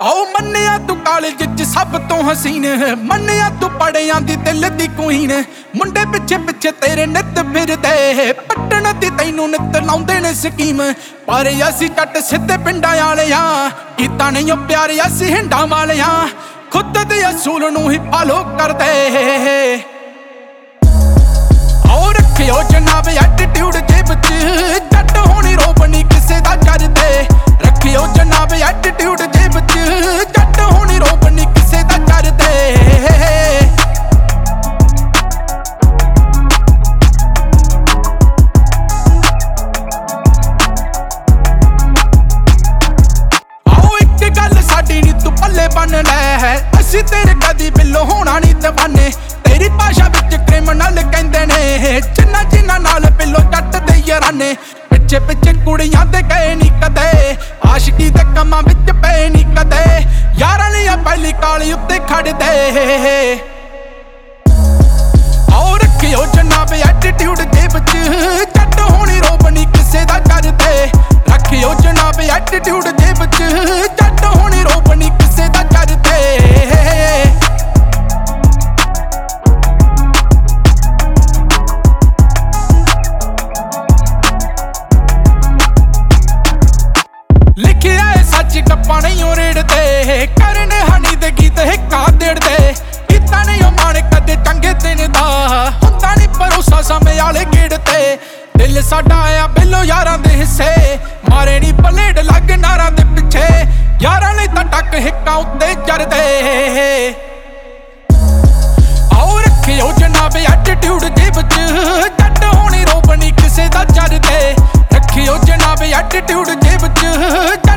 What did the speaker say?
आओ मन्निया तू कॉलेज च सब तो हसीन, मन्निया तू पढ़िया दी दिल दी क्वीन। मुंडे पिछे पिछे तेरे नित फिरदे, पट्टन दी तैनू नित लाउंदे ने स्कीम। पर असी जट सिद्धे पिंडां वालियां, कीता नहीं ओ प्यार असी हिंडां वालियां। खुद दे असूल नू ही फॉलो करदे। आओ रखियो जनाब एटीट्यूड जेब च, जट होनी रोब नहीं किसे दा करदे। रखियो जनाब एटीट्यूड जेब च, जट होनी रोब नहीं किसे दा करदे। आओ एक गल साडी नी तू पल्ले बन लै, असी तेरे कदी बिल्लो होना नहीं दीवाने। तेरी भाषा विच क्रिमिनल कहंदे ने, जिन्ना जिन्ना नाल बिल्लो जट दे याराने। पिछे पिछे कुड़ियां दे गए नी कदे, आशिकी दे कमां विच पे नी कदे। यारां लिया पहली काली उत्ते खड़दे। आओ रखियो जनाब एटीट्यूड जेब च, जट होनी रोब नहीं किसे दा करदे। रखियो जनाब एटीट्यूड जेब च, जट होनी रोब नहीं किसे दा करदे। लिखिया है सच गप्पा नहीं ओ रेड़दे, करने हनी दे गीत हिक्का देड़दे। इतना नहीं ओ माने कदे चंगे दिन दा, हुंदा नहीं भरोसा समय आले गेड़ते। दिल साडा आया बिल्लो यारां दे हिस्से, मारे नी पलेड लग नारां दे पिछे। यारां लई तां टक हिक्का उत्ते जरदे। आओ रखियो जनाब एटीट्यूड जेब च, जट होनी रोब नहीं किसे दा चरदे। रखियो जनाब एटीट्यूड जेब च।